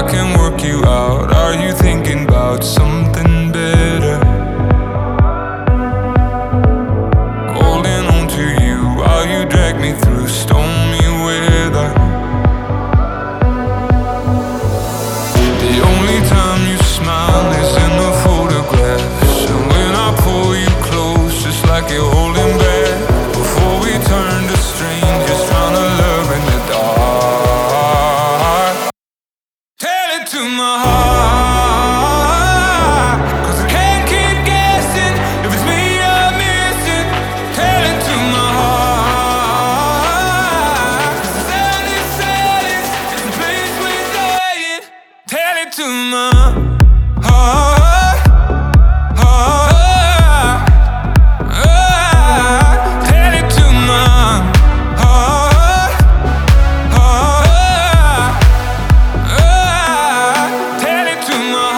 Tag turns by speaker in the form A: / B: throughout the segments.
A: can work you out. Are you thinking about something better? Holding on to you while you drag me through stormy weather. The only time you smile is in the photographs, and when I pull you close, just like you're holding back. Before we turn to strangers, trying to love in the dark. Tell it to my heart, 'cause I can't keep guessing if it's me you're missing. Tell it to my heart, 'cause the silence is the place we're dying. Tell it to my heart, heart, heart. Tell it to my heart, heart, heart. Tell it to my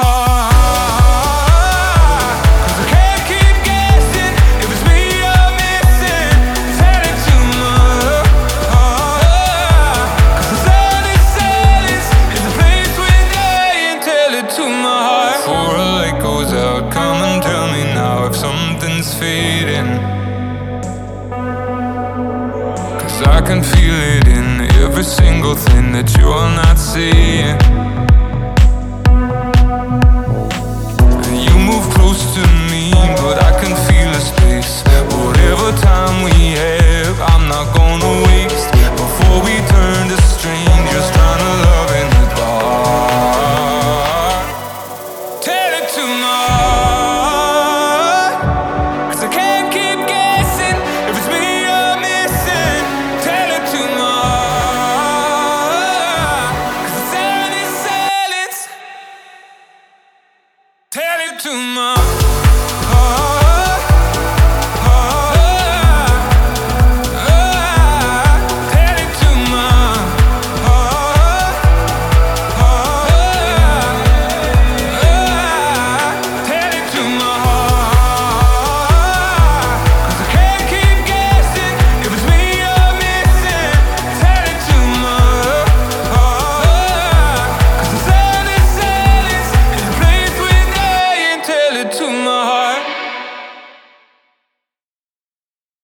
A: heart, 'cause I can't keep guessing if it's me you're missing. Tell it to my heart, 'cause the silence is the place we're dying. Tell it to my heart. Before a light goes out, come and tell me now if something's fading, 'cause I can feel it in every single thing that you're not seeing. You move close to me, but I can feel a space. Whatever time we have, I'm not gonna waste. Before we turn to strangers, trying to love in the dark. Tell it to my heart, 'cause I can't keep guessing if it's me you're missing. Tell it to my heart, 'cause the sound is silence. Tell it to my